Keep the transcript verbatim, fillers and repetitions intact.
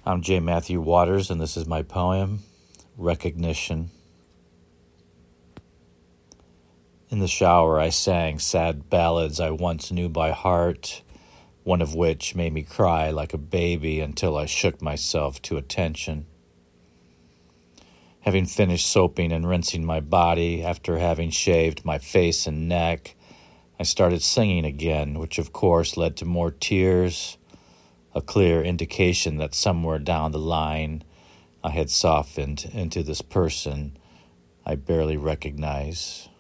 I'm J. Matthew Waters, and this is my poem, Recognition. In the shower, I sang sad ballads I once knew by heart, one of which made me cry like a baby until I shook myself to attention. Having finished soaping and rinsing my body after having shaved my face and neck, I started singing again, which of course led to more tears, a clear indication that somewhere down the line I had softened into this person I barely recognize.